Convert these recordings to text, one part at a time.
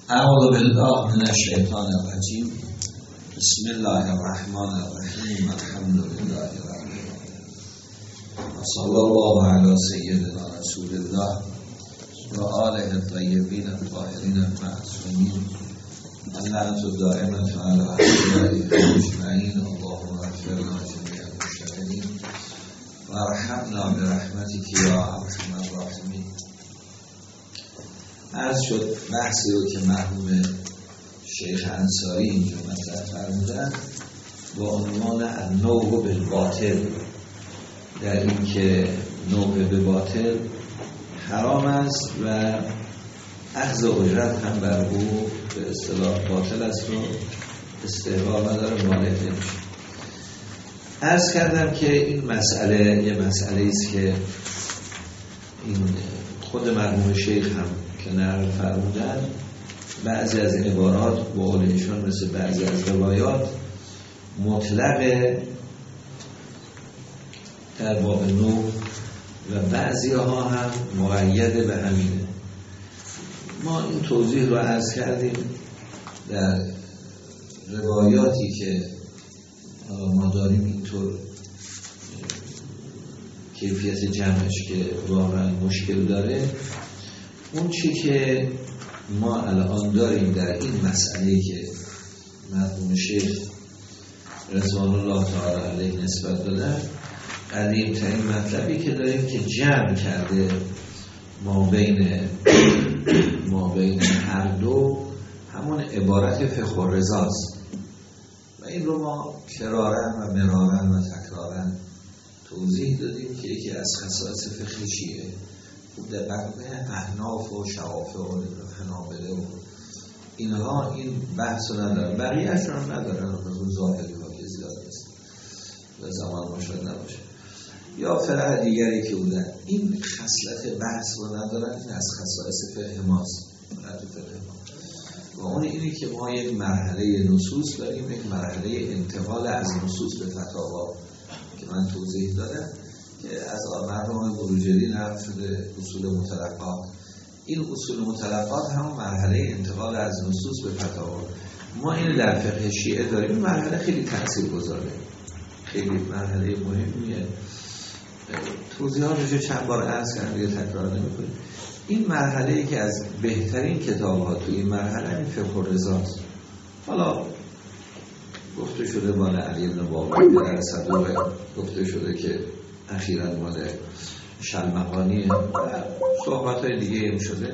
اعوذ بالله من الشیطان الرجیم. بسم الله الرحمن الرحیم. الحمد لله رب العالمین و صلی الله علی سیدنا رسول الله و آله الطیبین الطاهرین المعصومین اللعنة الدائمة علی اعدائهم اجمعین. اللهم اغفر لنا جمیع المشتغلین و ارحمنا برحمتک یا ارحم الراحمین. عرض شد بحثی رو که مرحوم شیخ انصاری اینجا مطرح فرمودن با عنوان النوع بالباطل، در این که نوع به باطل حرام است و اخذ اجرت هم بر او به اصطلاح باطل است و استحقاق نداره، مالک نمیشه. عرض کردم که این مسئله یه مسئله است که این خود مرحوم شیخ هم که نقل فرمودن بعضی از عبارات با قول ایشان مثل بعضی از روایات مطلق در باب نوع و بعضی ها هم مقید به همینه. ما این توضیح رو عرض کردیم در روایاتی که ما داریم اینطور کیفیت جمعش که واقعا مشکل داره. اون چی که ما الان داریم در این مسئله که مرحوم شیخ رضوان الله تعالی علیه نسبت دادن، قدیم ترین مطلبی که داریم که جمع کرده ما بین هر دو همون عبارت فقه و رضاست و این رو ما کرارن و مرارن و تکرارن توضیح دادیم که یکی از خصائص فقه شیعه دقیق احناف و شوافع و حنابله و اینها این بحث رو ندارن، بقیه اشون هم ندارن، مثل ظاهری ها که زیاد نیست و زمان مشاهد نباشه یا فرع دیگری که بودن این خصلت بحث رو ندارن. این از خصائص فقه ماست و اون اینی که ما یک مرحله نصوص داریم، یک مرحله انتقال از نصوص به فتاوا که من توضیح دادم که از مرحوم بروجردی نقل شده اصول متلقات. این اصول متلقات هم مرحله انتقال از نصوص به فتاوا. ما این در فقه شیعه داریم. این مرحله خیلی تاثیرگذاره، خیلی مرحله مهمیه. توضیحاتش چند بار عرض کردم دیگه تکرار نمی‌کنیم. این مرحله‌ای که از بهترین کتاب‌ها تو این مرحله این فقه و رضاست. حالا گفته شده مال علی بن بابی در صدوق، گفته شده که اخیراً مال شلمقانی و صحبت‌های دیگه هم شده.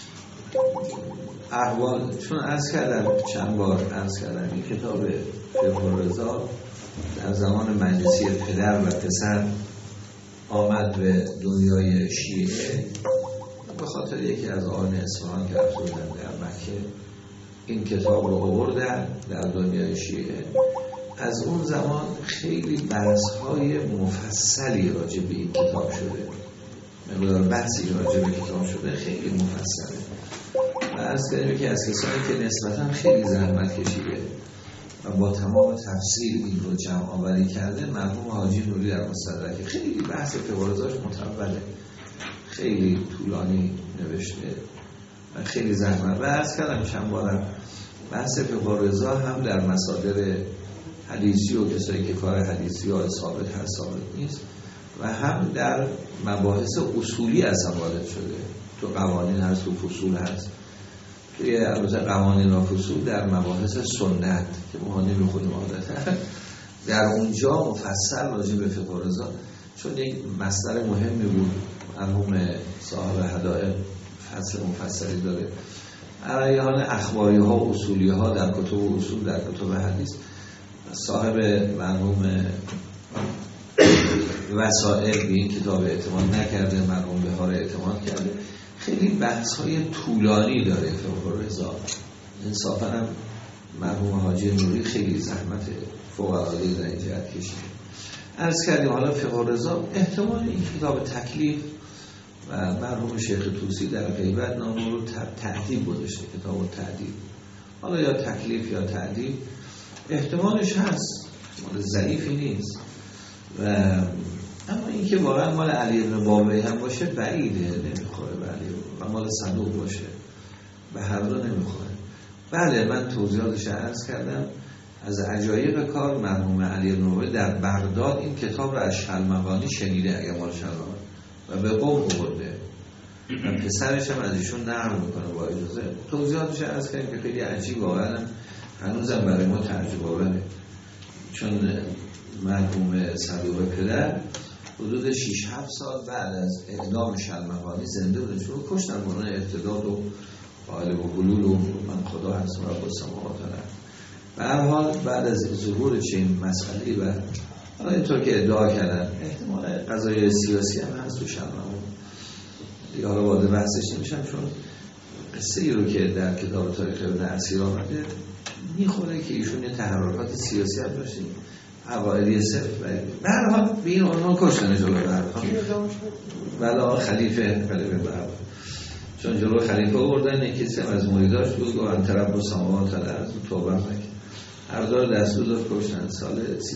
احوال چون عرض کردم چند بار عرض کردم این کتاب فقه و رضا در زمان مجلسی پدر و پسر آمد به دنیای شیعه به خاطر یکی از آن اصفهان که رسول در مکه این کتاب رو آوردن در دنیای شیعه. از اون زمان خیلی بحث‌های مفصلی راجع به این کتاب شده، مقدار بحثی راجع به کتاب شده خیلی مفصله و عرض کردیم که از کسانی که نسبتاً خیلی زحمت کشیده و با تمام تفسیر این رو جمع آوری کرده مرحوم حاجی نوری در مستدرک. خیلی بحث فقه و رضاش مطوله، خیلی طولانی نوشته و خیلی زحمت. و عرض کردم چند بارم بحث فقه و رضا هم در مصادر حدیثی و کسایی که کار حدیثی ها ثابت هست ثابت نیست و هم در مباحث اصولی اصلا وارد شده. تو قوانین هست، تو فصول هست، توی البته قوانین و فصول در مباحث سنت که ما نمیخونیم عادتا در اونجا مفصل راجع به فقه و رضا، چون یک مصدر مهمی بود. مرحوم صاحب هدایق فصل مفصلی داره علیان اخباری ها و اصولی ها در کتب و اصول در کتب حدیث. صاحب مرحوم وسائل به این کتاب اعتماد نکرده، مرحوم بهار اعتماد کرده. خیلی بحث های طولانی داره فقه و رضا. انصافا هم مرحوم حاجی نوری خیلی زحمت فوق‌العاده در این جهت کشیده. عرض کردیم حالا فقه و رضا احتمال این کتاب تکلیف و مرحوم شیخ طوسی در غیبت نام رو تعدیب گذاشته، کتاب تعدیب. حالا یا تکلیف یا تعدیب احتمالش هست، مال ضعیفی نیست و اما این که واقعا مال علی بن بابی هم باشه بعیده، نمیخوره به علی و مال صدوق باشه به هر دو نمیخوره. بله من توضیحاتش عرض کردم. از عجایب کار مرحوم علی نوبی در بغداد این کتاب را از شلمغانی شنیده، اگر مال شلمغانی، و به قوم آورده و پسرش هم از ایشون نقل میکنه با اجازه. توضیحاتش عرض کردم که خیلی عجیب، واقعا هنوزم برای ما تعجب آوره، چون مرحوم صدوق پدر حدود 6-7 سال بعد از اعدام شلمغانی زنده بوده، چون کشتن برای اعتداد و قالب و گلول و من خدا هستم رب السماوات و الارض. به هر حال بعد از ظهور چنین مسئله‌ای و حالا اینطور که ادعا کردن احتمال قضایای سیاسی هم هست تو شلمغانی، دیگه حالا وارد بحثش نمیشم، چون قصه ای رو که در کتاب تاریخ ابن اسیر آمده میخوره که ایشون یه تحرکات سیاسی هم داشتیم عقایدی صرف. به هر حال به این عنوان کشتن جلو بلا خلیفه بلا، چون جلو خلیفه آوردن، یکی کسی از مریداش بود و انترب و سماوات الارض توبه نکرد، هر دار دستور داد کشتن سال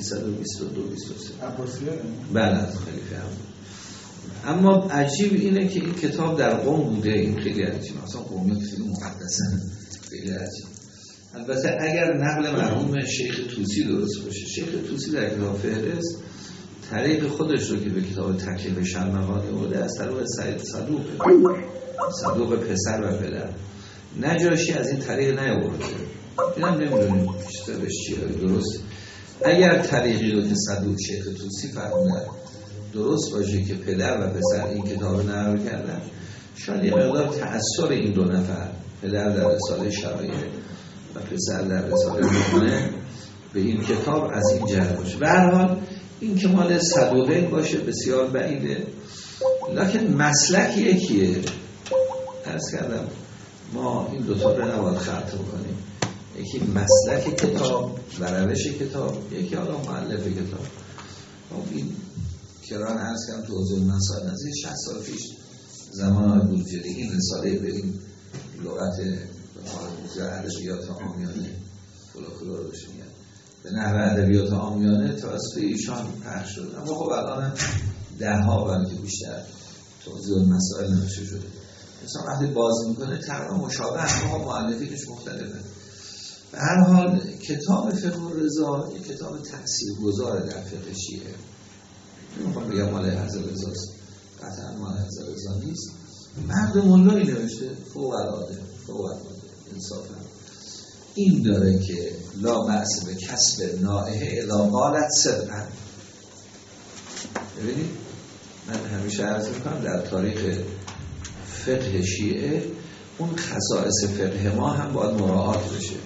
322-23 بله از خلیفه هم. اما عجیب اینه که این کتاب در قم بوده، این خیلی عجیب، اصلا قومیت خیلی مقدسن، خیلی عجیب. البته اگر نقل مرحوم شیخ توسی درست باشه، شیخ توسی در کتاب فهرست طریق خودش رو که به کتاب تکلیف شلمغانی بوده از طریق سید صدوق پسر و پدر، نجاشی از این طریق نیاورده. اینم نمیدونیم بیشترش چیه درست. اگر طریقی رو که صدوق شیخ توسی فرمودن درست باشه که پدر و پسر این کتاب نقل کردن، شاید یه مقدار تأثیر این دو نفر، پدر در رساله شرایع و پسر در رساله مؤمنه، به این کتاب از این جهت باشه. به هر حال این که مال صدوقین باشه بسیار بعیده، لکن مسلک یکیه. عرض کردم ما این دوتا رو نباید خلط کنیم، یکی مسلک کتاب و روش کتاب، یکی حالا مؤلف کتاب. این کران عرض کردم تو حضور من سال نزدیک 60 سال پیش زمان بورجلی این رساله به این لغت ادبیات عامیانه فولکلور روش میاد، به نحو ادبیات عامیانه توسط ایشان پخش شد. اما خب الان ده‌ها بلکه بیشتر توضیح مسائل نوشته شده. مثلا وقتی باز میکنه تقریبا مشابه، اما مؤلفینش مختلفه. به هر حال کتاب فقه الرضا یک کتاب تاثیرگذار در فقه شیعه. نمیخوام بگم مال حضرت رضاست، قطعا مال حضرت رضا نیست، مرد ملایی نوشته، فوق العاده انصافا. این داره که لا بأس به کسب نائحه اذا قالت صدقا. ببینید من همیشه عرض میکنم در تاریخ فقه شیعه اون خصائص فقه ما هم باید مراعات بشه.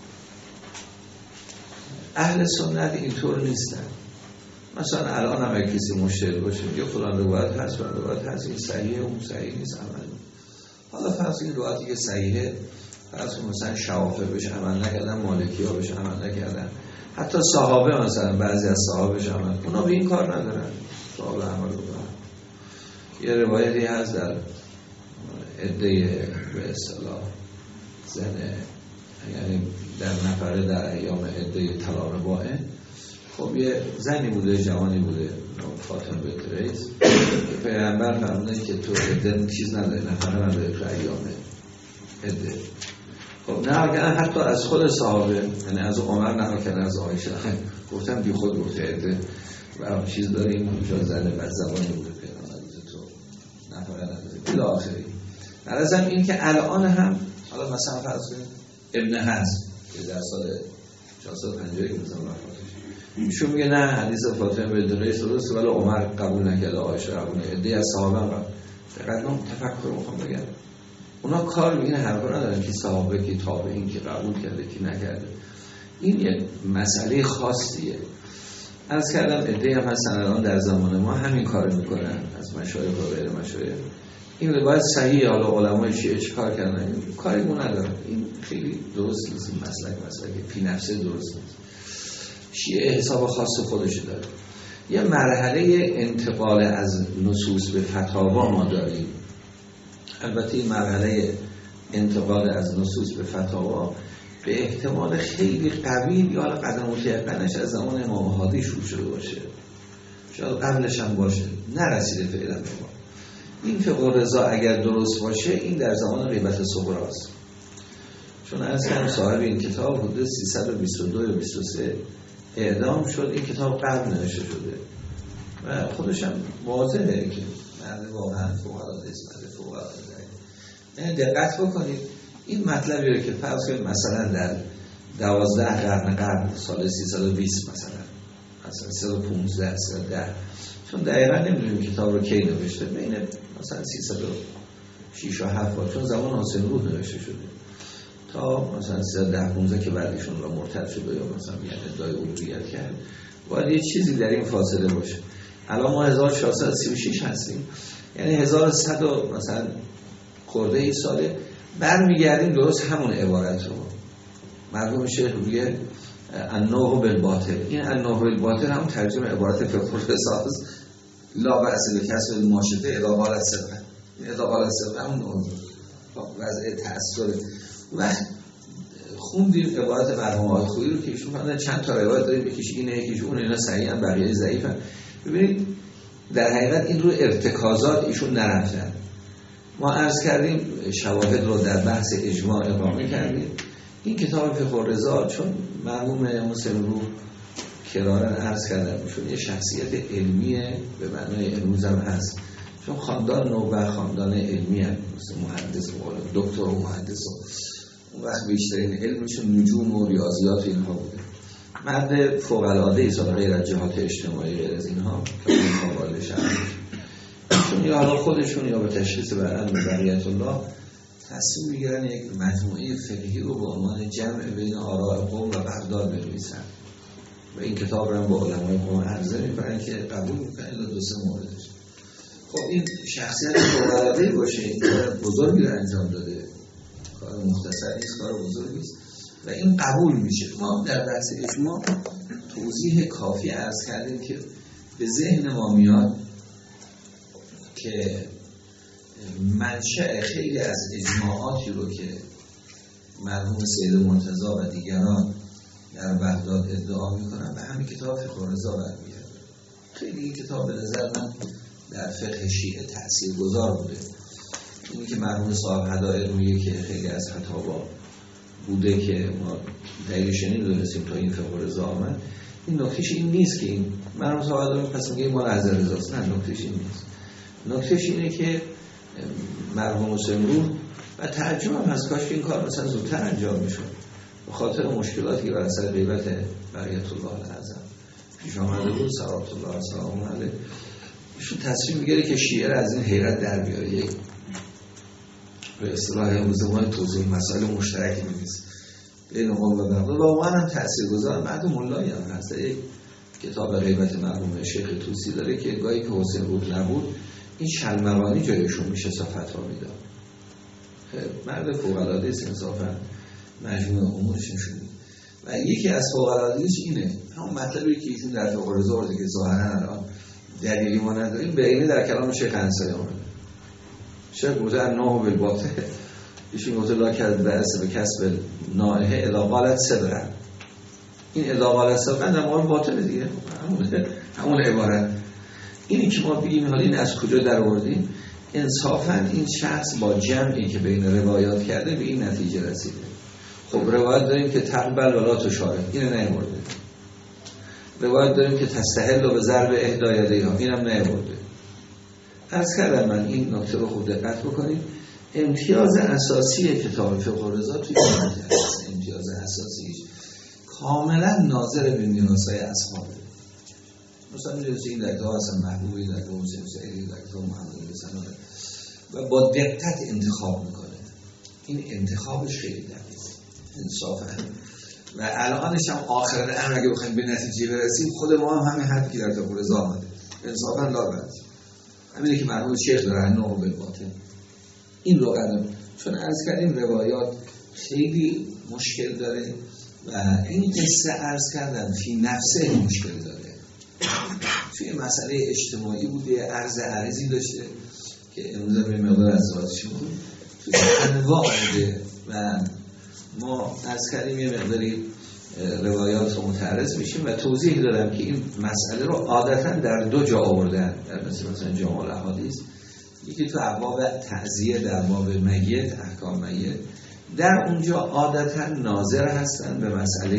اهل سنت اینطور نیستن. مثلا الان هم اگه کسی مشتری باشه یا فلان روایت هست فلان روایت هست، این صحیحه اون صحیح نیست عمل. حالا فرض این روایتی که صحیحه، فرض مثلا شوافع بهش عمل نکردن، مالکی ها بهش عمل نکردن، حتی صحابه مثلا بعضی از صحابه بهش عمل، اونا به این کار ندارن، صحابه عمل بکنن. یه روایتی هست در عده به اصطلاح زن، یعنی در نفره در ایام عده طلاق بائن، خب یه زنی بوده، جوانی بوده، فاطمه بنت ریس، که پیغمبر فرمودن که تو عده چیز نداره، نفره نداره تو ایام عده. خب نه اگر حتی از خود صحابه، یعنی از عمر نه کردن، از عایشه گفتم بی خود گفته عده و چیز داریم اونجا زن بد زبانی بوده پیغمبر بوده تو نفره نداره بلی آخری. نرزم این که الان هم حالا مثلا فرض کنید ابن حزم که در سال 450 که مثلا وفاتش ایشون میگه نه حدیث فاطمه بنت ریس درسته ولی عمر قبول نکرده، عایشه قبول نکرده، عده از صحابه هم فقط من تفکر میخوام بگم اونا کار به این حرفا ندارن که صحابه که تابعین که قبول کرده که نکرده. این یک مسئله خاصیه. عرض کردم عده هم هستن الان در زمان ما همین کارو میکنن از مشایخ و غیر مشایخ. این روایت صحیحه، حالا علمای شیعه چه کار کردن کاری مون ندارن، این خیلی درست نیست، این مسلک فی نفسه درست نیست. شیعه حساب خاص خودش داره. یه مرحله انتقال از نصوص به فتاوا ما داریم. البته این مرحله انتقال از نصوص به فتاوا به احتمال خیلی قوی یا قدم متیقنش از زمان امام هادی شروع شده باشه، شاید قبلش هم باشه، نرسیده فعلا به ما. این فقه الرضا اگر درست باشه این در زمان غیبت صغرا است. چون از کم صاحب این کتاب حدود 322 یا 23 اعدام شد. این کتاب قبل نوشته شده و خودش هم واضحه که مرد واقعا فوق‌العاده است، مرد فوق‌العاده. یعنی دقت بکنید این مطلبی رو که فرض کنید مثلا در 12 قرن قبل سال 320 مثلا 315 310، چون دقیقا نمیدونیم کتاب رو کی نوشته، بین مثلا 306 و 7 چون زمان حسین روح نوشته شده تا مثلا 315 که بعدشون را مرتد شده یا مثلا یه ادعای الوهیت کرد، باید یه چیزی در این فاصله باشه. الان ما 1436 هستیم، یعنی 1100 مثلا خورده ای ساله برمیگردیم درست همون عبارت رو. مرحوم شیخ میگه النوح بالباطل. این النوح بالباطل هم ترجمه عبارت فقه الرصاص لا بأس بکسب الماشطه اذا قالت صدقا. اذا قالت صدقا همون وضع تأثیر. و خوندیم عبارت مرحوم آقای خویی رو که ایشون فرمودن چند تا روایت داریم، یکیش اینه یکیش اون، اینا صحیحن بقیه ضعیفن. ببینید در حقیقت این رو ارتکازات ایشون نرفتن. ما عرض کردیم شواهد رو در بحث اجماع اقامه کردیم. این کتاب فقه الرضا چون مرحوم حسین روح کرارن عرض کردن ایشون یه شخصیت علمیه به معنای امروز هم هست، چون خاندان نوبه خاندان علمی هم مثل مهندس و دکتر و مهندس و اون وقت بیشترین علمشون نجوم و ریاضیات و اینها بوده. مرد فوق‌العاده ای سال غیر از جهات اجتماعی غیر از اینها که اینها والد شهر چون یا حالا خودشون یا به تشخیص برعن بقیت الله تصمیم میگیرن یک مجموعه فقهی رو به عنوان جمع بین آراء قوم و بغداد بنویسن و این کتاب رو هم با علمای قوم عرضه میکنن که قبول میکنن الا 2-3 موردش. خب این شخصیت فوق‌العاده‌ای باشه، این کار بزرگی رو انجام داده، کار مختصر نیست، کار بزرگی است و این قبول میشه. ما در بحث اجماع توضیح کافی عرض کردیم که به ذهن ما میاد که منشأ خیلی از اجماعاتی رو که مرحوم سید مرتضی و دیگران در بغداد ادعا میکنن به همین کتاب فقه الرضا برمیگرده. خیلی این کتاب به نظر من در فقه شیعه تاثیرگذار بوده. اینی که مرحوم صاحب هدایق میگه که خیلی از خطابا بوده که ما دلیلش نمیدونستیم تا این فقه الرضا آمد. این نکتهش این نیست که این مرحوم صاحب هدایق پس میگه ما از رضاست. نه، نکتهش این نیست. نکتهش اینه که مرحوم حسین روح و ترجمه هم هست، کاش این کار مثلا زودتر انجام میشد به خاطر مشکلاتی که بر اثر غیبت بقیت الله الاعظم پیش آمده بود صلوات الله سلام علیه. ایشون تصمیم میگیره که شیعه را از این حیرت در بیاره، یک به اصطلاح امروز ما توضیح مسائل مشترکی می‌نویسه بین قوم و بغداد و واقعا هم تاثیرگذار. مرد مولایی هم هست، یک کتاب غیبت مرحوم شیخ طوسی داره که گاهی که حسین روح نبود این شلمغانی جایشون میشه فتوا میداد. مرد فوق‌العاده است انصافا، مجموع امورش نشون میده. و یکی از فوق‌العاده‌اش اینه همون مطلبی که ایشون در فقه الرضا آورده که ظاهرا الان دلیلی ما نداریم، به اینه در کلام شیخ انصاری اومده. شیخ گفته النوح بالباطل، ایشون گفته لا کرد بأس به کسب نائحه اذا قالت صدقا. این اذا قالت صدقا در مورد باطل دیگه، همون عبارت. اینی که ما بگیم حالا این از کجا در آوردیم، انصافا این شخص با جمعی که بین روایات کرده به این نتیجه رسیده. خب روایت داریم که تقبل ولا تشارک، اینو نیاورده. روایت داریم که تستحل و به ضرب احدی یدیها، اینم نیاورده. عرض کردم من این نکته رو خوب دقت بکنید. امتیاز اساسی کتاب فقه الرضا توی این نکته است. امتیاز اساسیش کاملا ناظر به میراث‌های اصحابه. مثلا می‌دونید این درگاه اصلا محبوبی در حسین سعیدی در کتاب محمد رسانه و با دقت انتخاب میکنه. این انتخابش خیلی دقیقه انصافا. و الانش هم آخر الامر اگه بخوایم به نتیجه برسیم خود ما هم همین حرفی در فقه الرضا آمده انصافا لا بأس. همینه که مرحوم شیخ داره النوح بالباطل این رو قدم، چون عرض کردیم روایات خیلی مشکل داره و این قصه عرض کردم فی نفسه مشکل داره. توی مسئله اجتماعی بوده، عرضی داشته که امروز به مقدار از ذاتش بود، توی انواع بوده و ما عرض کردیم یه مقداری روایات رو متعرض میشیم و توضیح دادم که این مسئله رو عادتاً در 2 جا آوردن، در مثلا جامع الاحادیث، یکی تو ابواب تعزیه در باب میت احکام میت، در اونجا عادتا ناظر هستن به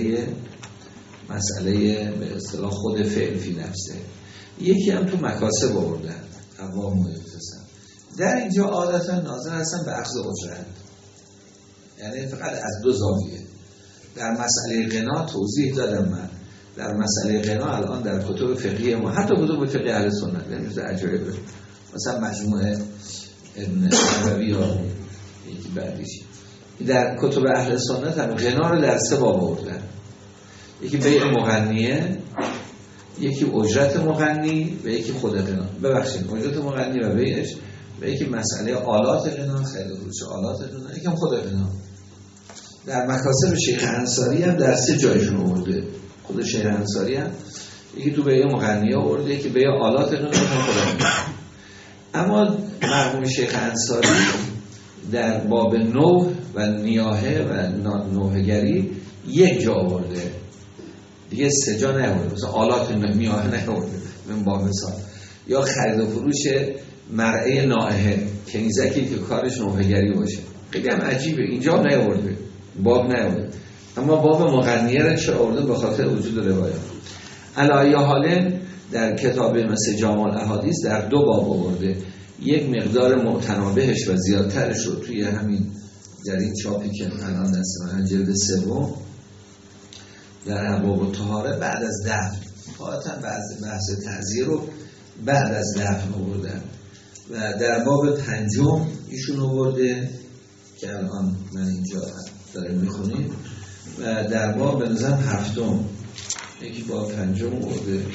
مسئله به اصطلاح خود فعل فی نفسه. یکی هم تو مکاسب آوردن عوام و اقتصاد. در اینجا عادتا ناظر هستن به اخذ اجرت، یعنی فقط از دو زاویه. در مسئله غنا توضیح دادم من، در مسئله غنا الان در کتب فقهی ما، حتی کتب فقهی اهل سنت، یعنی مثل عجایب مثلا مجموعه ابن نووی یا یکی بعدیش، در کتب اهل سنت هم غنا رو در سه باب آوردن. یکی بیع مغنیه، یکی اجرت مغنی و یکی خود غنا. ببخشید اجرت مغنی و بیعش، و یکی مسئله آلات غنا، خرید و فروش آلات غنا، یکی هم خود غنا. در مکاسب شیخ انصاری هم در سه جایشون آورده. خود شیخ انصاری هم یکی تو بیع مغنی آورده، یکی بیع آلات غنا، یکی خود غنا. اما مرحوم شیخ انصاری در باب نوح و نیاحه و نوحه‌گری یک جا آورده، دیگه سه جا نیاورده. مثلا آلات نیاحه نیاورده من باب مثال، یا خرید و فروش مرعه نائحه، کنیزکی که کارش نوحه‌گری باشه. خیلی هم عجیبه اینجا نیاورده، باب نیاورده. اما باب مغنیه را چرا آورده؟ به خاطر وجود روایات. علی حال در کتاب مثل جامع الاحادیث در دو باب آورده، یک مقدار متنابهش و زیادترش رو توی همین در این چاپی که الان دست من جلد سوم در ابواب الطهاره بعد از دفن، حالتا بحث تعزیه رو بعد از دفن آوردن. و در باب پنجم ایشون آورده که الان من اینجا دارم میخونیم، و در باب به نظرم هفتم، یکی باب پنجم آورده،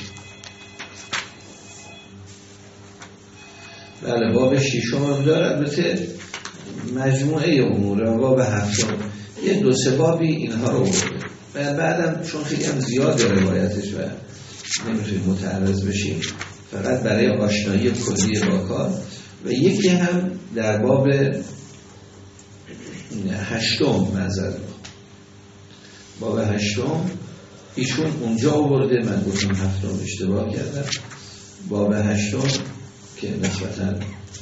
بله باب ششم هم داره، البته مجموعه امور. و باب هفتم یه دو سه بابی اینها رو آورده. و بعدم چون خیلی هم زیاده روایتش و نمیتونید متعرض بشیم، فقط برای آشنایی کلی با کار. و یکی هم در باب هشتم، باب هشتم ایشون اونجا آورده، من گفتم هفتم اشتباه کردم. باب هشتم که نسبتاً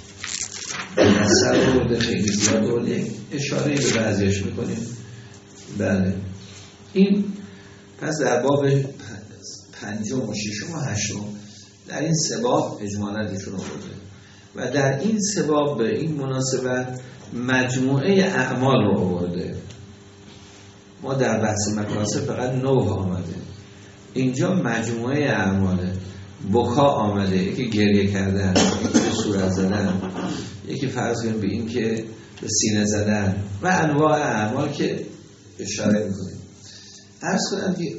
مصر آورده، خیلی زیاد آورده، اشاره به بعضیش میکنیم. بله این پس در باب پنجم و ششم و هشتم در این سه باب اجمالاً ایشون آورده. و در این سه باب به این مناسبت مجموعه اعمال رو آورده. ما در بحث مکاسب فقط نوح آمده، اینجا مجموعه اعماله. بکا آمده، یکی گریه کردن، یکی به صورت زدن، یکی فرض کنیم به این که به سینه زدن و انواع اعمال که اشاره میکنیم. عرض کنم که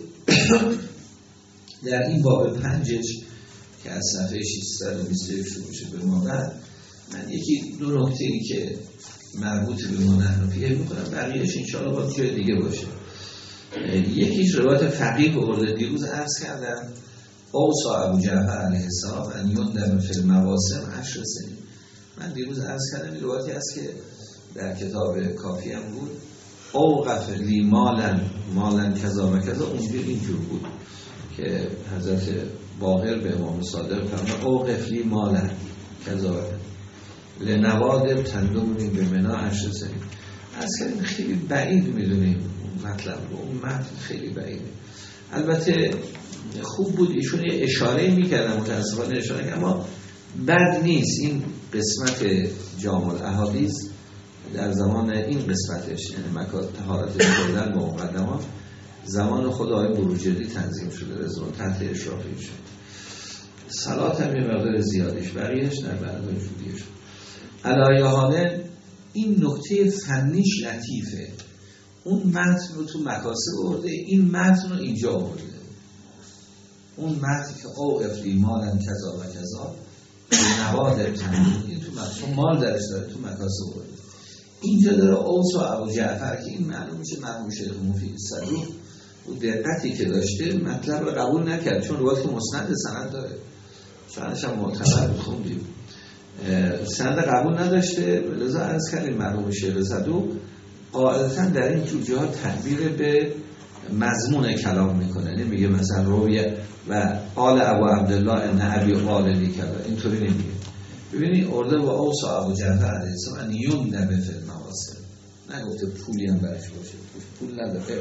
در این باب پنجش که از صفحه 620 شروع میشه به ما بعد، من یکی دو نکته‌ای که مربوط به ما نحنفیه میکنم، بقیهش انشاءالله باید جای دیگه باشه. یکیش روایت فقیه آورده، دیروز عرض کردم اوصا ابو جعفر علیه السلام ان یندم فی المواسم 10 سنین. من دیروز عرض کردم این روایتی است که در کتاب کافی هم بود، اوقف لی مالن کذا و کذا. اونجور اینجور بود که حضرت باقر به امام صادق فرمود اوقف لی مالن کذا و کذا لنوادر تندمونی به منا 10 سنین. از کردیم خیلی بعید میدونیم مطلب رو، اون متن خیلی بعیده. البته خوب بود ایشون یه اشاره میکردن، متاسفانه اشاره که اما بد نیست. این قسمت جامع الاحادیث در زمان این قسمتش، یعنی طهارت شدن با مقدمات، زمان خود آقای بروجردی تنظیم شده، رضوان تحت اشرافی شد. صلات هم یه مقدار زیادیش، بقیهش در بعدهای جودیش. علایه حاله این نکته فنیش لطیفه. اون متن رو تو مکاسب آورده، این متن رو اینجا آورده. اون متن که اوقف لی مالن کذا و کذا نوادر تندمونی، تو متن مال درش داره، تو مکاسب آورده. اینجا داره اوصا ابو جعفر که این معلوم میشه مرحوم شیخ مفید صدوق و دقتی که داشته مطلب رو قبول نکرد، چون روایت که مسند سند داره، سندش هم معتبر خوندیم، سند قبول نداشته. لذا عرض کردیم مرحوم شیخ صدوق قاعدتا در این جوجه ها تعبیر به مضمون کلام میکنه، نمیگه مثلا رویه و قال ابو عبدالله ان ابی قال لی کذا، اینطوری نمیگه. ببینید ارده و اوصا ابو جعفر علیه السلام ان یندب فی المواسم، نگفته پولی هم برش باشه، پول نداره،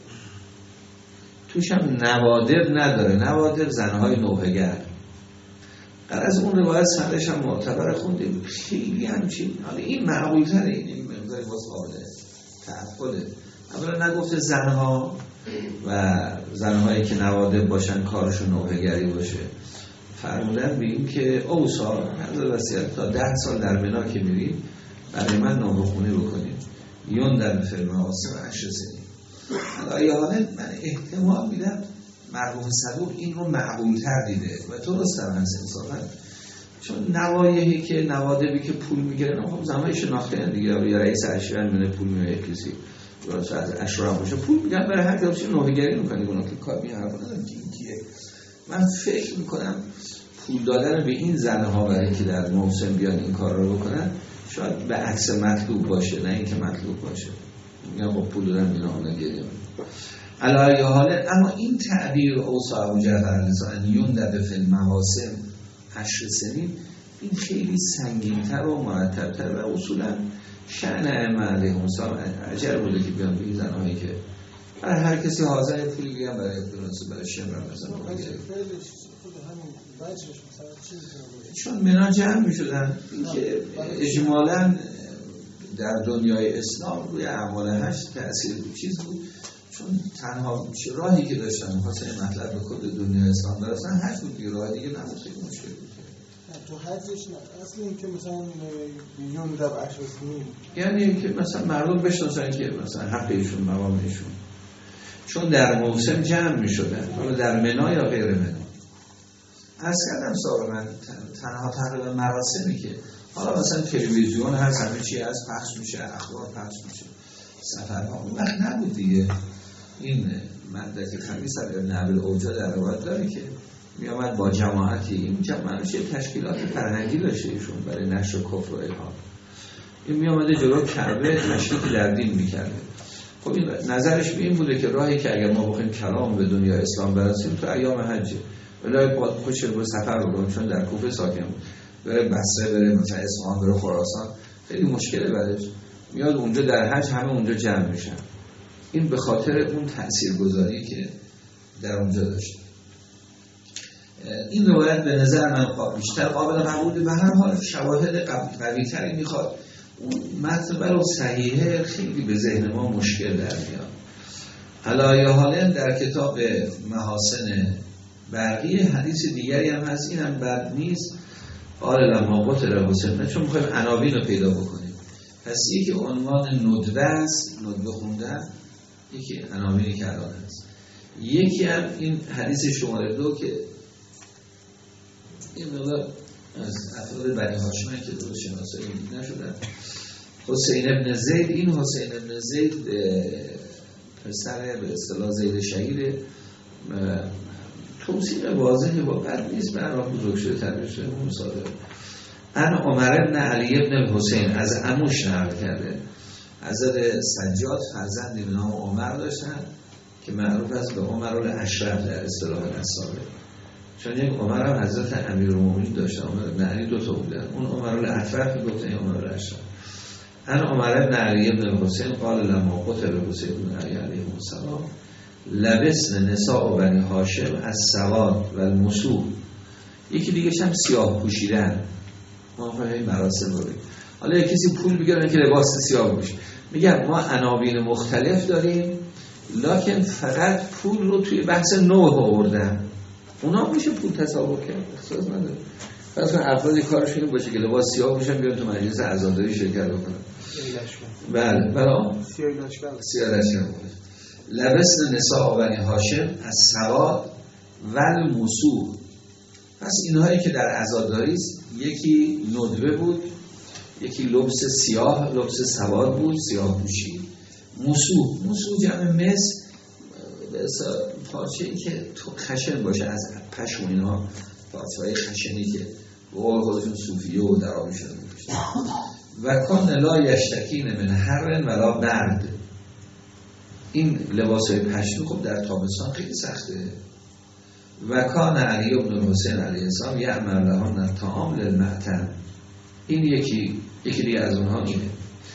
توش هم نوادر نداره. نوادر زنهای نوحه‌گر. از اون روایت سندش هم معتبر خوندیم، خیلی همچین. حالا این معقول تره، این مقداری باز قابل تعقله. اولا نگفته زنها و زنهایی که نوادر باشن کارشون نوحه‌گری باشه. فرمودن بگیم که اوصا حضر وصیت تا 10 سال در منا که میریم برای من نوحه خونی بکنیم، یون در فیلم آسه و 8 سنین. حالا من احتمال میدم مرحوم صدوق این رو معقول تر دیده و درست هم هست انصافا، چون نوایهی که نوادبی که پول میگیرن خب زمانی شناخته هم دیگه، یا رئیس اشرار میونه پول میگه کسی راست از اشرار باشه پول میگن برای هر کسی نوحه‌گری میکنه. اونا که کار میحرفه ندارم که این کیه. من فکر میکنم پول دادن به این زنها برای که در موسم بیان این کار رو بکنن شاید به عکس مطلوب باشه، نه اینکه مطلوب باشه. میگم با پول دادن اینا اون گریه علایه حاله. اما این تعبیر اوصا ابو جعفر لسان یون در به مواسم 8 سنین این خیلی سنگین‌تر و مرتب‌تر و اصولا شأن ائمه علیهم السلام عجل بوده که بیان به این زنهایی که برای هر کسی حاضر پول بیان برای درست برای شمر مثلا چون منا جمع می‌شدن. اینکه اجمالاً در دنیای اسلام روی اعمال حج تأثیر چیز بود، چون تنها راهی که داشتن می‌خواستن مطلب به خود دنیای اسلام برسن حج بود دیگه، راه دیگه نبود، خیلی مشکل بود. تو حجش نه اصل این که مثلا یوم در 8 سنین یعنی که مثلا مردم بشناسن که مثلا حق ایشون مقام ایشون، چون در موسم جمع می‌شدن، حالا در منا یا غیر منا. از کردم سوال من تنها تقریبا مراسمی که حالا مثلا تلویزیون هست، همه چی هست پخش میشه، اخبار پخش میشه، سفرها اون وقت نبود دیگه. این مدرک خمیس ابن ابی اوجا در روایت داره که میامد با جماعتی، این جماعتش تشکیلات فرهنگی داشته ایشون برای نشر کفر و الحاد، این میامده جلو کعبه تشکیل در دین میکرده. خب این نظرش به این بوده که راهی که اگر ما بخوایم کلام به دنیا اسلام برسیم تو ایام حجه، ولی باید خودش رو سفر بکنه، چون در کوفه ساکن بود، بره بصره، بره مثلا اصفهان، بره خراسان، خیلی مشکله بعدش. میاد اونجا در حج همه اونجا جمع میشن. این به خاطر اون تاثیرگذاری که در اونجا داشت. این روایت به نظر من بیشتر قابل قبول، به هر حال شواهد قوی‌تری میخواد. اون متن برای صحیحه خیلی به ذهن ما مشکل در میاد. علایه حالا در کتاب محاسن برقی حدیث دیگری هم هست، این هم بد نیست. قال لما قتل حسین، چون میخوایم عناوین رو پیدا بکنیم. پس یکی عنوان ندبه است، ندبه خوندن، یکی عناوینی که الان هست، یکی هم این حدیث شماره 2 که این مقدار از افراد بنی هاشمه که درست شناسایی نشدن. حسین ابن زید، این حسین ابن زید پسر به اصطلاح زید شهید، توصیل واضحی با بد نیست، برای بزرگ شده تبیر شده مصادره. ان عمر ابن علی ابن الحسین از عموش نقل کرده. حضرت سجاد فرزندی به نام عمر داشتن که معروف است به عمر الاشرف در اصطلاح نسابه، چون یک عمر هم حضرت امیرالمومنین داشتن. عمر ابن علی 2 تا بودن، اون عمر الاشرف گفتن این عمر الاشرف. ان عمر ابن علی ابن الحسین قال لما قتل حسین بن علی علیه السلام لبسن نساء بنی هاشم از سواد و المسوح. یکی دیگه هم سیاه پوشیدن. ما فهمی مراسم رو بگیم. حالا کسی پول بگیرن که لباس سیاه پوشه، میگم ما عناوین مختلف داریم، لکن فقط پول رو توی بحث نوع آوردن. اونا میشه پول تصور کرد، اختصاص نداره. پس کن افرادی کارشون این باشه که لباس سیاه پوشن بیان تو مجلس عزاداری شرکت بکنن. بله بله سیاه لشکر لبسن نساء بنی هاشم از سواد و المسوح. پس اینهایی که در عزاداری است، یکی ندبه بود، یکی لبس سیاه، لبس سواد بود، سیاه پوشی. مسوح جمع مس، پارچه‌ای که خشن باشه از پشم اینا، پارچه‌های خشنی که به قول خودشون صوفیه و درابی شده می‌پوشن. و کان لا یشتکین من حر ولا برد. این لباسای پشمی خب در تابستان خیلی سخته. و کان علی ابن الحسین علیه السلام یعمل لهن الطعام للمعتم. این یکی دیگه از اونها اینه.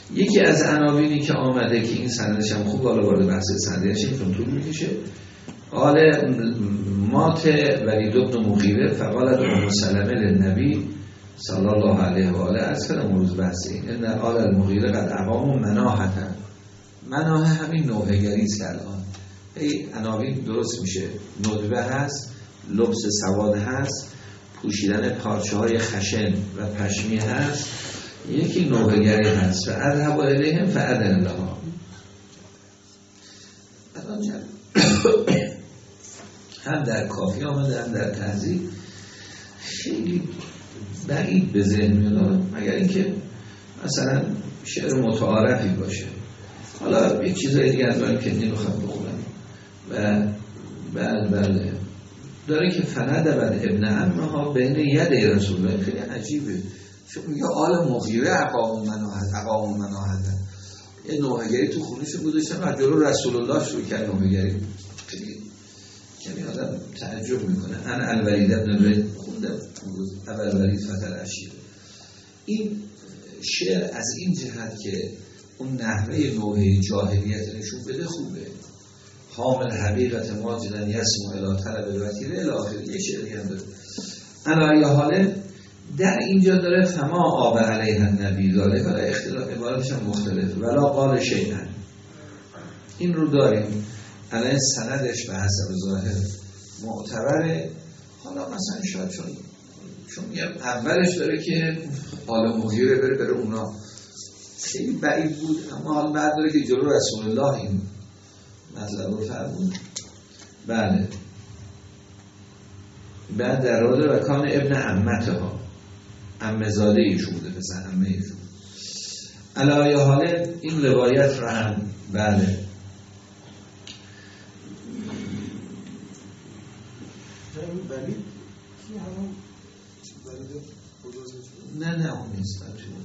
یکی از عناوینی که آمده که این سندش هم خوب بالا وارد بحث سندش چون طول میکشه، قال مات ولید بن مغیره فقالت ام سلمه للنبی صلی الله علیه و آله از کلم روز بحث این ان آل المغیره قد اقام مناحتن. مناحه همین نوحه‌گریست که الان عناوین درست میشه، ندبه هست، لبس سواد هست، پوشیدن پارچه های خشن و پشمی هست، یکی نوحه‌گری هست و اذهب الیهم فاذن لها. الان هم در کافی آمده هم در تهذیب خیلی بعید به ذهن میاد، مگر اینکه مثلا شعر متعارفی باشه. حالا یک چیزای دیگه از آن که نمیخوام بخونم و بله داره که فند بعد ابن عمها بین ید رسول الله. خیلی عجیبه، چون میگه آل مغیره اقام مناهد یه نوحه‌گری تو خونش بودش و جلو رسول الله شروع کرد نوحه‌گری. خیلی آدم تعجب میکنه. ان الولید ابن ولید خوندم الولید فتر اشیر. این شعر از این جهت که اون نحوه نوحه جاهلیت نشون بده خوبه. حامل حقیقت ماجدن یسمو الی طلب الوتیره الی آخر. یه شعر دیگه هم داره. علایه حاله در اینجا داره فما آب علیه النبی داره، ولی اختلاف عبارتش هم مختلف ولا قال شیئا. این رو داریم الان سندش به حسب ظاهر معتبره. حالا مثلا شاید چون اولش داره که حالا مغیره بره اونا خیلی بعید بود، اما حال بعد داره که جلو رسول الله این مطلب رو فرمود. بله بعد در راه و کان ابن عمتها، عمزاده ایشون بوده، پسر عمه ایشون. علایه حاله این روایت رو هم بله نه اون نیست.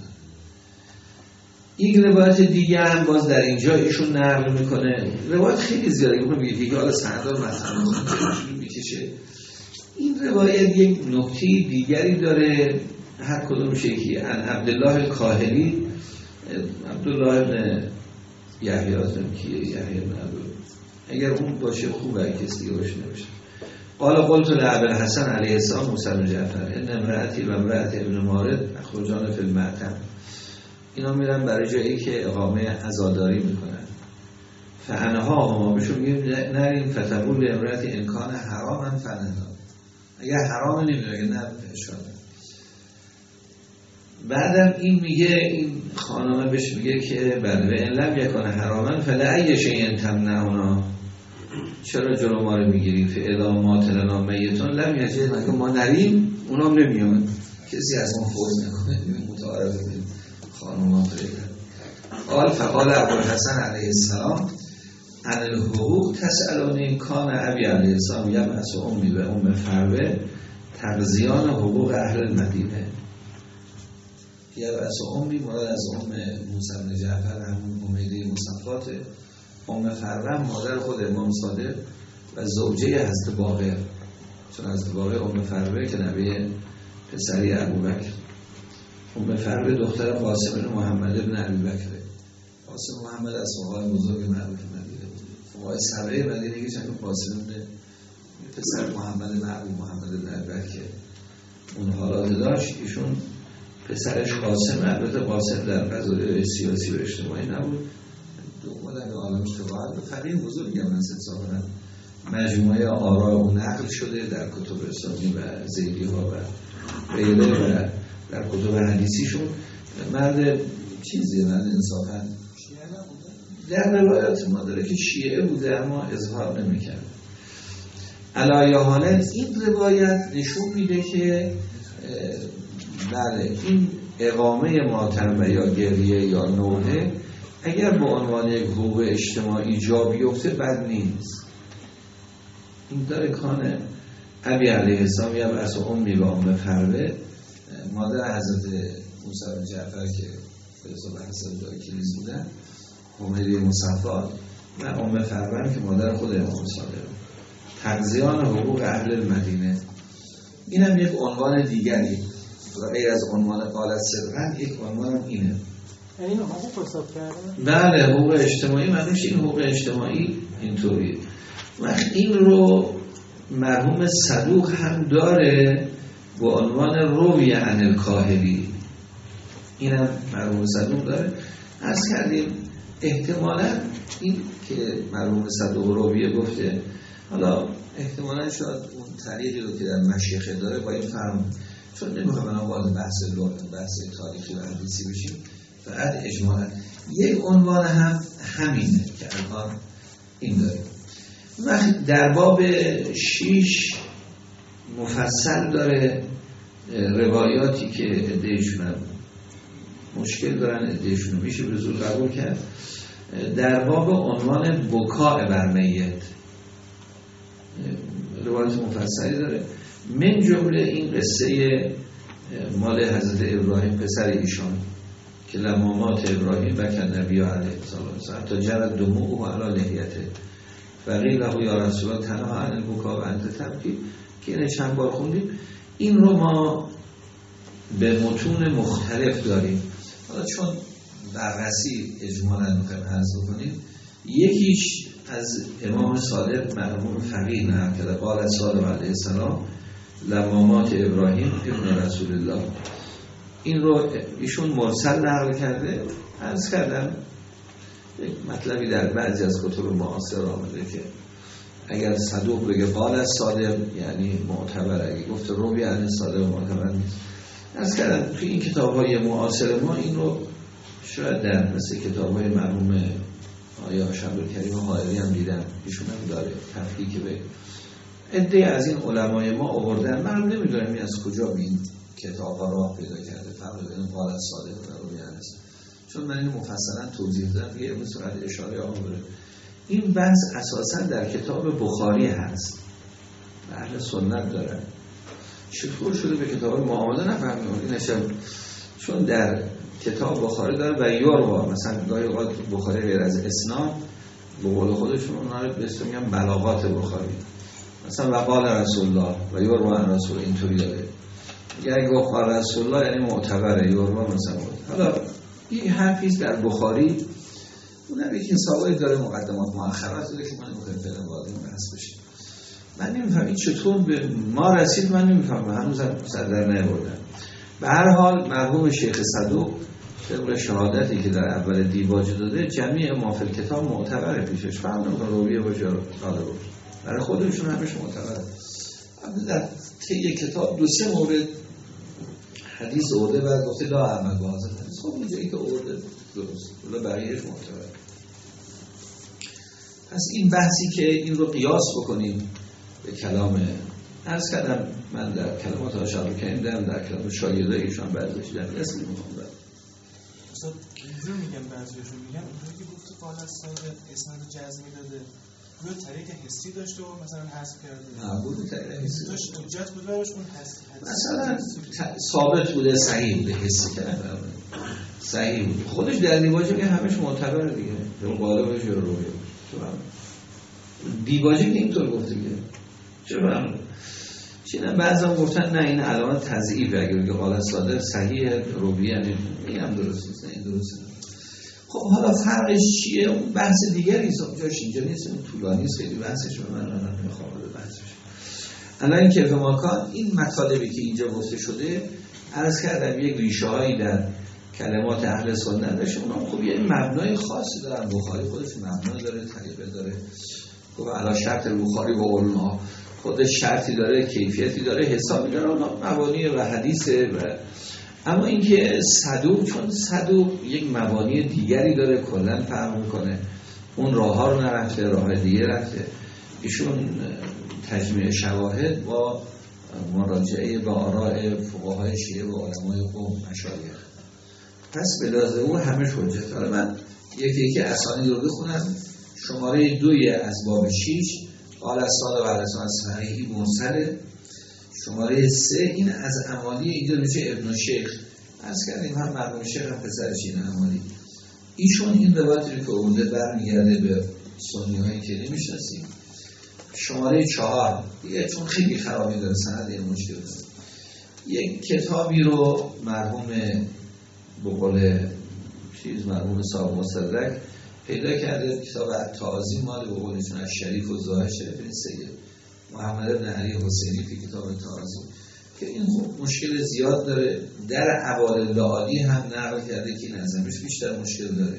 این روایت دیگه هم باز در اینجا ایشون نقل میکنه. روایت خیلی زیاده میگه دیگه، حالا سندار مثلا میکشه. این روایت یک نکته دیگری داره، هر کدومش یکی. ان عبدالله الکاهلی، عبدالله ابن یحیی آزم کیه؟ یحیی ابن عبدالله، اگر اون باشه خوبه، کسی دیگه باشه نمیشه. قال قلت لابوالحسن علیه السلام موسی بن جعفر ان امرأتی و امرأت ابن مارد اخرجان فی المعتم. اینا میرن برای جایی که اقامه عزاداری میکنن. فانها هما بهشون میگیم نریم فتقول امرأتی انکان حراما فنها، اگر حرام نمیگه نه اشاره. بعدم این میگه، این خانمه بهش میگه که بله ان لم یکن حراما فلا شیء تمنعنا، چرا جلو ما رو میگیری؟ فاذا ماتلنا میتون لم یجد، مگه ما نریم اونا هم نمیان، کسی از ما فوت نکنه. متعارف خانوما پیدا. قال فقال ابوالحسن علیه السلام عن الحقوق تسألونی کان ابی علیه السلام یبعث امی و ام فروه تغذیان حقوق اهل المدینه. یبعث امی مراد از ام موسی بن جعفر همون امیده مصفات، ام فروه مادر خود امام صادق و زوجه حضرت باقر، چون حضرت باقر ام فروه که نبی پسری ابوبکر، ام فروه دختر قاسم بن محمد بن ابوبکر. قاسم محمد از فقهای بزرگ معروف مدینه بود، فقهای سبعه مدینه که چند قاسم بن پسر محمد بن محمد بن ابوبکر اون حالات داشت. ایشون پسرش قاسم، البته قاسم در قضایای سیاسی و اجتماعی نبود، دوم در عالم اشتباهات فقیه بزرگی هم هست. ظاهرا مجموعه آرا و نقل شده در کتب اسلامی و زیدی ها و غیره و در کتب حدیثیشون. مرد چیزی، مرد انصافا در روایات ما داره که شیعه بوده اما اظهار نمی‌کرد. علایه حالت این روایت نشون میده که بله این اقامه ماتم و یا گریه یا نوحه اگر به عنوان یک حقوق اجتماعی جا بیفته بد نیست. این داره کانه ابی علیه السلام یا بس امی و ام فروه مادر حضرت موسی بن جعفر که به حساب حسن دای کلیز بودن، امیده مصفات و ام فروه که مادر خود امام صادق، تغذیان حقوق اهل المدینه. این هم یک عنوان دیگری و غیر از عنوان قالت صدقن یک عنوان هم اینه. این حقوق حساب کردن؟ بله، حقوق اجتماعی معنیش این حقوق اجتماعی اینطوریه. وقت این رو مرحوم صدوق هم داره با عنوان روی عن الکاهلی، این هم مرحوم صدوق داره. عرض کردیم احتمالا این که مرحوم صدوق رویه گفته، حالا احتمالا شاید اون طریقی رو که در مشیخه داره با این فهم، چون نمیخوام من وارد بحث تاریخی و حدیثی بشیم، فقط اجمالا یک عنوان هم همینه که الان این داره. وقت در باب 6 مفصل داره روایاتی که عده‌شون هم مشکل دارن، عده‌شون میشه به زور قبول کرد. در باب عنوان بکاء بر میت روایت مفصلی داره، من جمله این قصه مال حضرت ابراهیم پسر ایشان که لمامات ابراهیم و که نبی علیه السلام تا جرد دموع و علی لحیته فقیل له یا رسول الله تنها عن البکا و انت تبکی، که اینه چند بار خوندیم. این رو ما به متون مختلف داریم. حالا چون بررسی اجمالا میخوایم عرض بکنیم، یکیش از امام صادق مرحوم فقیه نقل کرده، قال صادق علیه السلام لمامات ابراهیم ابن رسول الله، این رو ایشون مرسل نقل کرده. عرض کردم یک مطلبی در بعضی از کتب معاصر آمده که اگر صدوق بگه قال صادق یعنی معتبر، اگه گفت روی عن صادق معتبر نیست. عرض کردم توی این کتاب‌های معاصر ما این رو شاید در مثل کتاب‌های مرحوم آیا شمس‌الکریم حائری هم دیدم، ایشون هم داره تفکیک به عده از این علمای ما آوردن. من نمیدونم این از کجا به این کتاب‌ها راه پیدا کرده، فرق بین قال صادق و روی عن است، چون من این مفصلا توضیح دادم دیگه به صورت اشاره آمده. این بحث اساسا در کتاب بخاری هست، اهل سنت داره. چطور شده به کتاب معامله نفهمیم اینشم، چون در کتاب بخاری داره و یوروا، مثلا گاهی اوقات بخاری غیر از اسناد به قول خودشون اونها رو به اسم میگن بلاغات بخاری، مثلا وقال رسول الله و یوروا عن رسول، اینطوری داره. اگه وقال رسول الله یعنی معتبره، یوروا مثلا. حالا این حرفیست در بخاری، اونم یک انصابایی داره، مقدمات مؤخرات داره که من نمیخوایم فعلا وارد این بحث بشیم. من نمیفهم این چطور به ما رسید، من نمیفهم، هنوزم سر در نیاوردم. به هر حال مرحوم شیخ صدوق طبق شهادتی که در اول دیباج داده جمعی مافل کتاب معتبره پیشش، فهم نمیکنه رویه باشه قاله باشه، برای خودشون همش معتبره. در طی کتاب 2-3 مورد حدیث آورده و گفته لا احمد با حضرت حدیث، خب اونجایی که آورده درست، ولی بقیهش معتبره. پس این بحثی که این رو قیاس بکنیم به کلام، عرض کردم من در کلمات آشار کنیم در کلام شایده ایشان بعضیش در اسم میخوام دارم اصلا اینجور میگم، بعضیشون میگم اونجایی که گفت قال از صادق اسناد جزمی داده روی طریق حسی داشته و مثلا حذف کرده، نبود طریق حسی داشت حجت بود براش اون حسی مثلا ثابت بوده، صحیح بوده، حسی کرده صحیح بوده، خودش در دیباجه که همش معتبره دیگه، یا غالبش یا رویه دیباجه که اینطور گفته دیگه. چرا چینا بعضا گفتن نه این علامت تضعیف، اگه بگه قال صادق صحیح رویه یعنی این هم درست نیست، این درست نیست. خب حالا فرقش چیه؟ اون بحث دیگری است، جاش اینجا نیست، اون طولانی است، خیلی بحثش رو من نمیخوام به بحثش. الان که به ماکان این مطالبی که اینجا گفته شده عرض کردم یک ریشه‌هایی در کلمات اهل سنت داشته، اونها خب یه مبنای خاصی دارن، بخاری خودش مبنا داره، طریقه داره، خب علا شرط بخاری و علما خودش شرطی داره، کیفیتی داره، حسابی داره، اونها مبانی و حدیثه. و اما اینکه صدوق، چون صدوق یک مبانی دیگری داره، کلا فهم میکنه، اون راه ها رو نرفته، راه دیگه رفته. ایشون تجمیع شواهد با مراجعه به آراء فقهای شیعه و علمای قوم مشایخ، پس به لحاظ او همه حجت. حالا من یکی اسانید رو بخونم. شماره 2 از باب 6 قال الصادق و رسول صحیح مرسل. شماره 3 این از امالی اینجا میشه ابن شیخ، عرض کردیم هم مرحوم شیخ هم پسرش این امالی. ایشون این روایتی رو که اونده برمیگرده به سنی هایی که نمیشناسیم. شماره 4 دیگه چون خیلی خرابی داره، سند این مشکل داره. یک کتابی رو مرحوم به قول چیز مرحوم صاحب مستدرک پیدا کرده کتاب التعاظیم مال به قولشون از شریف و زاهد شریف سید محمد بن علی حسینی فی کتاب التعاظیم که این مشکل زیاد داره. در اوائل عالی هم نقل کرده که این ازمش بیشتر مشکل داره.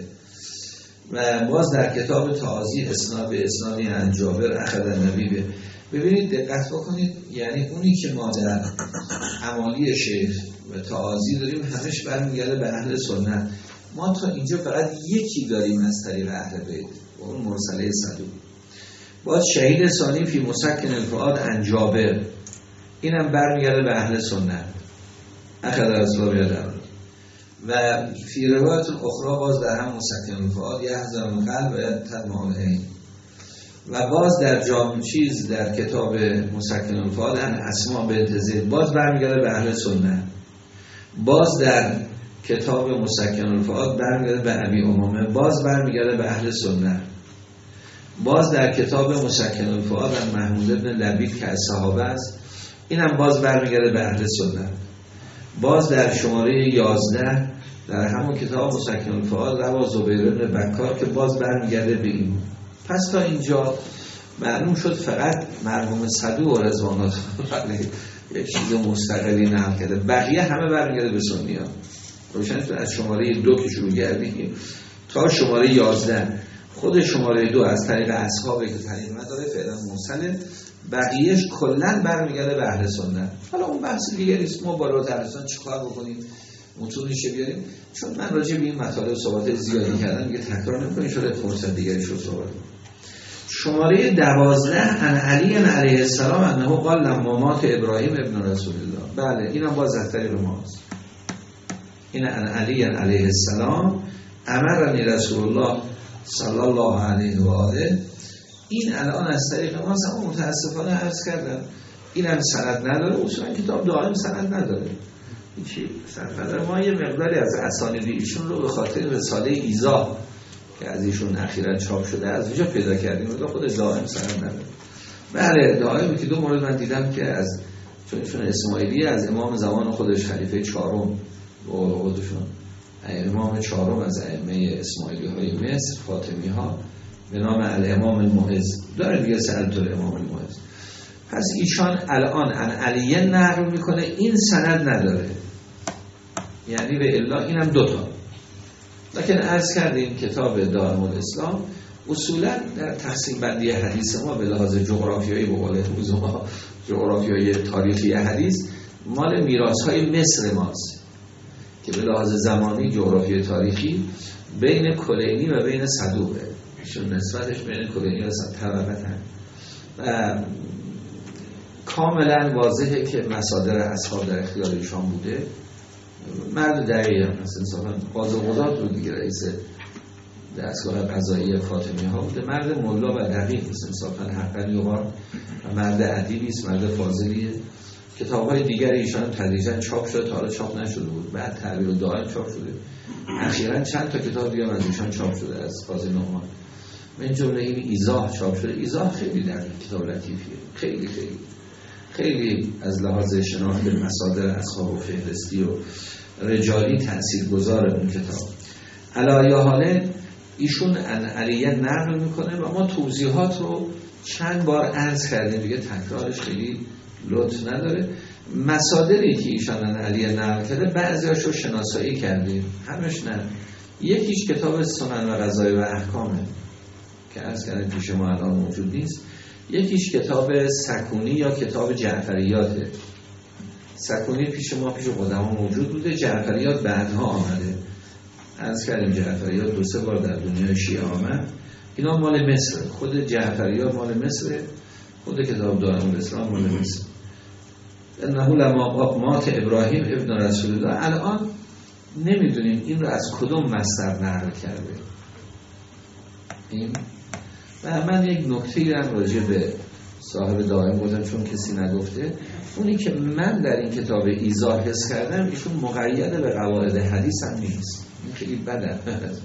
و باز در کتاب تعاظی اسناد به اسنادی عن جابر اخذ النبی ببینید دقت بکنید، یعنی اونی که ما در امالی شیخ و تعاظی داریم همش برمیگرده به اهل سنت. ما تا اینجا فقط یکی داریم از طریق اهل بیت، اون مرسله صدوق. باز شهید ثانی فی مسکن الفؤاد عن جابر، اینم برمیگرده به اهل سنت اخذ رسول الله. و فی روایت اخرى باز در هم مسکن الفؤاد یحزن القلب و تطمئن العین. و باز در جامع چیز در کتاب مسکن الفؤاد عن اسماء بنت زید باز برمیگرده به اهل سنت. باز در کتاب مسکن الفؤاد برمیگرده به ابی امامه، باز برمیگرده به اهل سنت. باز در کتاب مسکن الفؤاد عن محمود بن لبید که از صحابه است، اینم باز برمیگرده به اهل سنت. باز در شماره 11 در همون کتاب مسکن الفؤاد روا زبیر بن بکار که باز برمیگرده به این. پس تا اینجا معلوم شد فقط مرحوم صدوق رضوان الله یک چیز مستقلی نقل کرده، بقیه همه برمیگرده به سنی ها. روشن از شماره 2 که شروع کردیم تا شماره 11 خود شماره 2 از طریق اصحابه که طریق مداره فعلا مرسله، بقیهش کلن برمیگرده به اهل سنت. حالا اون بحث دیگه نیست، ما بالا درستان چیکار بکنیم متونش بیاریم، چون من راجع به این مطالب صحبت زیادی کردم دیگه تکرار نمی‌کنم، شده فرصت دیگری شو صحبت کنیم. شماره 12 عن علی علیه السلام انه قال لما مات ابراهیم ابن رسول الله. بله اینم باز از طریق ماست. این عن علی علیه السلام امرنی رسول الله صلی الله علیه و آله. این الان از طریق ماست، اما متاسفانه عرض کردم این هم سند نداره، اصلا کتاب دائم سند نداره. چی سند نداره؟ ما یه مقداری از اسانید ایشون رو به خاطر رساله ایضاح که از ایشون اخیراً چاپ شده از اونجا پیدا کردیم، ولی خود دائم سند نداره. بله دائم که دو مورد من دیدم که از چون اسماعیلی از امام زمان خودش خلیفه چهارم به قول خودشون امام چهارم از ائمه اسماعیلی های مصر فاطمی ها به نام الامام المعز داره دیگه، سألت الامام المعز. پس ایشان الان عن علیه نقل میکنه، این سند نداره، یعنی به الا اینم دوتا. لکن عرض کردیم کتاب دارم الاسلام اصولا در تقسیم بندی حدیث ما به لحاظ جغرافیایی به قول ما جغرافیایی تاریخی حدیث مال میراث‌های مصر ماست که به لحاظ زمانی جغرافیای تاریخی بین کلینی و بین صدوقه، چون نسبتش بین کلینی و صدوق طبقت هم و کاملا واضحه که مصادر اصحاب در اختیار ایشان بوده. مرد دقیق مثلا انصافا قاضی قضات بود دیگه، رئیس دستگاه قضایی فاطمی ها بوده، مرد ملا و دقیق مثلا انصافا حقا یوغان و مرد ادیبی است، مرد فاضلیه. کتاب های دیگر ایشان تدریجا چاپ شده، تا حالا چاپ نشده بود، بعد تعبیر دائم چاپ شده، اخیراً چند تا کتاب دیگه از ایشان چاپ شده از قاضی نعمان، من جمله این ایضاح چاپ شده. ایضاح خیلی در کتاب لطیفیه، خیلی خیلی خیلی از لحاظ شناخت مصادر اصحاب و فهرستی و رجالی تاثیرگذار اون کتاب. علایه حاله ایشون علیه نقل میکنه و ما توضیحات رو چند بار عرض کردیم دیگه، تکرارش خیلی لطف نداره. مصادری که ایشان علیه نقل کرده بعضی‌هاش رو شناسایی کردیم، همش نه. یکیش کتاب سنن و قضایای و احکامه که عرض کردیم پیش ما الان موجود نیست. یکیش کتاب سکونی یا کتاب جعفریاته. سکونی پیش ما پیش قدما موجود بوده، جعفریات بعدها آمده. عرض کردیم جعفریات 2-3 بار در دنیای شیعه آمد. اینا مال مصر، خود جعفریات مال مصر، خود کتاب دارم الاسلام مال مصر. انه لما مات ابراهیم ابن رسول الله. الان نمیدونیم این رو از کدوم مصدر نقل کرده این. و من یک نکته‌ای هم راجع به صاحب دائم گفتم چون کسی نگفته، اونی که من در این کتاب ایضاح حس کردم ایشون مقید به قواعد حدیث هم نیست. این خیلی بده.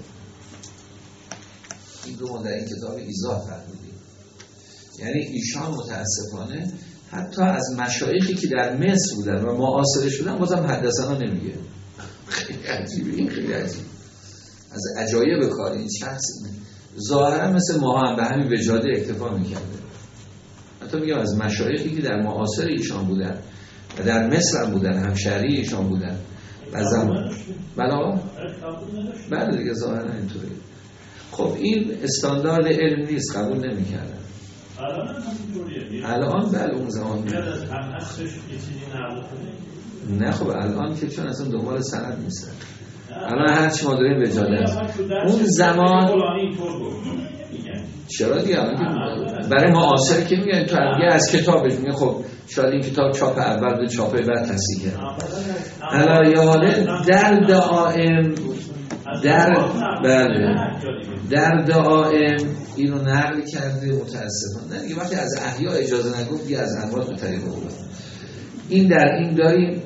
این رو ما در این کتاب ایضاح فهمیدیم، یعنی ایشان متاسفانه حتی از مشایخی که در مصر بودن و معاصر شدن بازم حدثنا نمیگه. خیلی عجیبه، این خیلی عجیبه. از عجایب کار این شخص ظاهرا مثل ما هم به همین وجاده اکتفا میکرده. حتی میگم از مشایخی که در معاصر ایشان بودن و در مصر هم بودن، همشهری ایشان بودن و زمان بله دیگه ظاهرا اینطوری. خب این استاندارد علم نیست، قبول نمیکردن. الان بله اون زمان نه. خب الان که چون اصلا دنبال سند نیستن، الان هر چی ما داریم وجاده است. اون زمان چرا دیگه برای معاصر که میگن تو هم از کتابش میگن خب شاید این کتاب چاپ اول به چاپ بعد تصحیح کرد. علایه در دائم در دائم اینو نقل کرده متاسفانه دیگه. وقتی از احیا اجازه نگفت دیگه از اموات به طریق بود. این در این داریم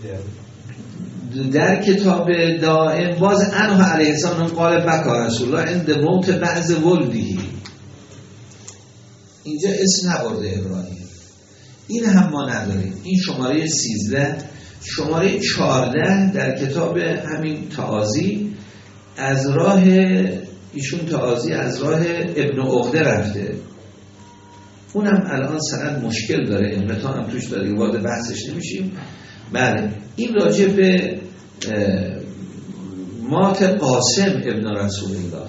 در کتاب دائم باز عنه علیه السلام قال بکا رسول الله عند موت بعض ولدهی. اینجا اسم نبرده ابراهیم، این هم ما نداریم. این شماره 13. شماره 14 در کتاب همین تعاضی از راه ایشون تعاضی از راه ابن عقده رفته، اونم الان سند مشکل داره، انقطاع هم توش داره، وارد بحثش نمیشیم. بله این راجع به مات قاسم ابن رسول الله،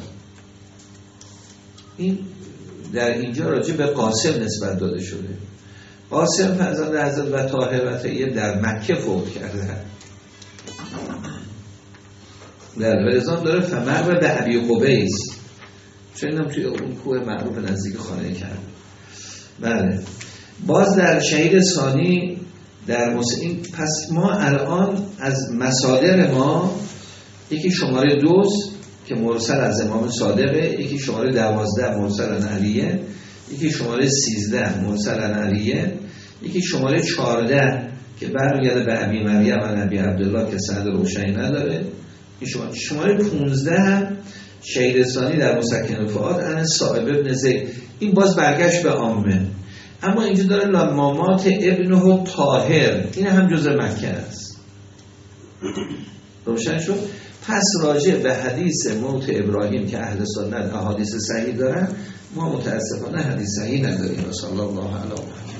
این در اینجا راجع به قاسم نسبت داده شده. قاسم فرزند حضرت و طاهر و طیب در مکه فوت کرده. در ولزام داره فمر به ابی قبیس، چون اینم توی اون کوه معروف نزدیک خانه کرد. بله باز در شهید ثانی در این. پس ما الان از مصادر ما یکی شماره 2 که مرسل از امام صادقه، یکی شماره 12 مرسل عن علیه، یکی شماره 13 مرسل عن علیه، یکی شماره 14 که برمیگرده به ابی مریم و ابی عبدالله که سند روشنی نداره. شماره 15 هم شهید ثانی در مسکن فؤاد عن صائب ابن زید. این باز برگشت به عامه. اما اینجا داره لامامات ابنه طاهر، این هم جزء مکه است. روشن شد. پس راجع به حدیث موت ابراهیم که اهل سنت احادیث صحیح دارن، ما متاسفانه حدیث صحیح نداریم. صلی الله علیه و